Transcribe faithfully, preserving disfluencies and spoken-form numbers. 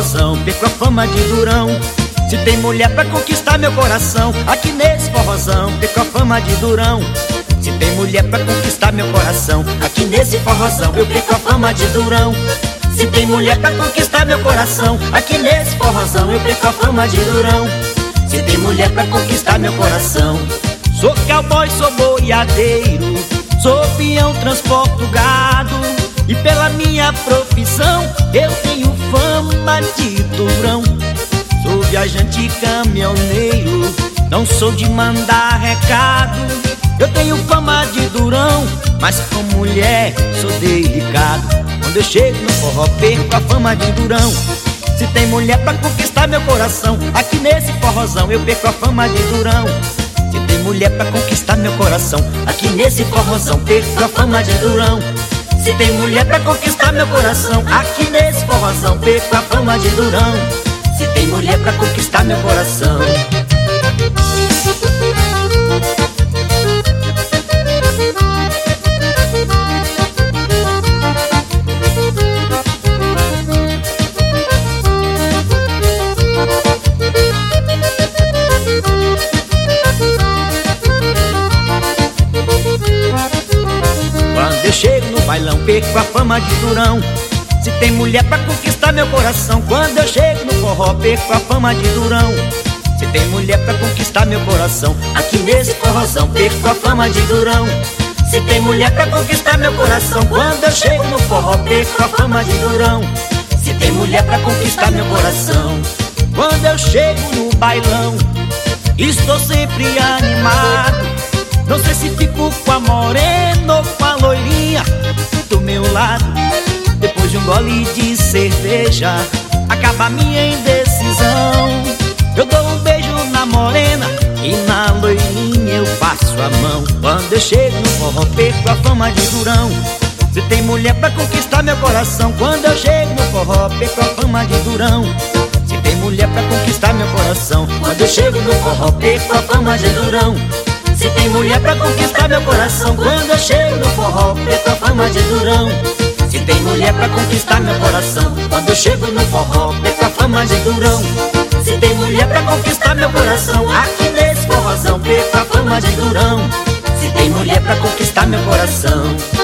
forrozão, perco a fama de durão. Se tem mulher pra conquistar meu coração, aqui nesse forrozão, perco a fama de durão. Se tem mulher pra conquistar meu coração, aqui nesse forrozão, eu perco a fama de durão. Se tem mulher pra conquistar meu coração, aqui nesse forrozão, eu perco a fama de durão. Se tem mulher pra conquistar meu coração. Sou cowboy, sou boiadeiro, sou peão, transporto gado. E pela minha profissão eu tenho fama de durão. Sou viajante caminhoneiro, não sou de mandar recado. Eu tenho fama de durão, mas com mulher sou delicado. Quando eu chego no forró perco a fama de durão. Se tem mulher pra conquistar meu coração, aqui nesse forrozão eu perco a fama de durão. Se tem mulher pra conquistar meu coração, aqui nesse forrozão perco a fama de durão. Se tem mulher pra conquistar meu coração, aqui nesse forrozão perco a fama de durão. Se tem mulher pra conquistar meu coração. Quando eu chego no bailão perco a fama de durão. Se tem mulher pra conquistar meu coração, quando eu chego no forró perco a fama de durão. Se tem mulher pra conquistar meu coração, aqui nesse forrozão perco a fama de durão. Se tem mulher pra conquistar meu coração, quando eu chego no forró perco a fama de durão. Se tem mulher pra conquistar meu coração. Quando eu chego no bailão estou sempre animado. Não sei se fico com a morena ou com a loirinha do meu lado. Depois de um gole de cerveja acaba a minha indecisão. Eu dou um beijo na morena e na loirinha eu passo a mão. Quando eu chego no forró perco a fama de durão. Se tem mulher pra conquistar meu coração, quando eu chego no forró perco a fama de durão. Se tem mulher pra conquistar meu coração, quando eu chego no forró perco a fama de durão. Se tem mulher pra conquistar meu coração, quando eu chego no forró perco a fama de durão. Se tem mulher pra conquistar meu coração, quando eu chego no forró perco a fama de durão. Se tem mulher pra conquistar meu coração, aqui nesse forrozão perco a fama de durão. Se tem mulher pra conquistar meu coração.